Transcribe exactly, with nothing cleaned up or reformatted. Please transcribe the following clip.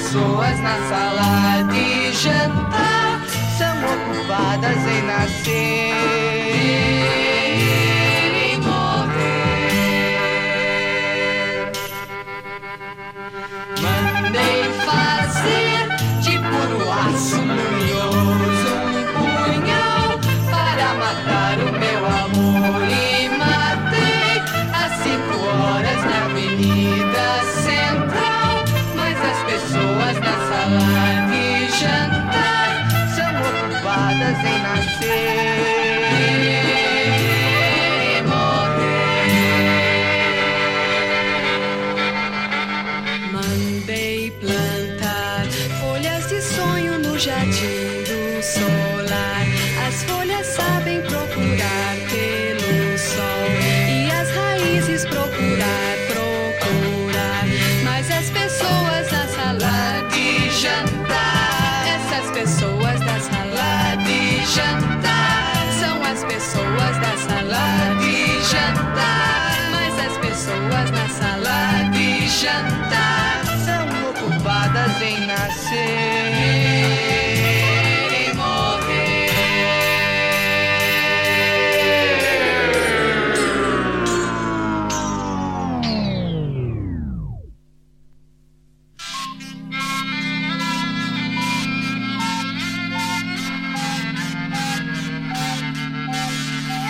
pessoas na sala de jantar são ocupadas em nascer e morrer. Mandei fazer de puro aço lunhoso um punhal para matar o meu amor e matei às cinco horas na Avenida Central. Mas as pessoas na sala de jantar são ocupadas em nascer e morrer. Mandei plantar folhas de sonho no jardim do solar. As folhas sabem procurar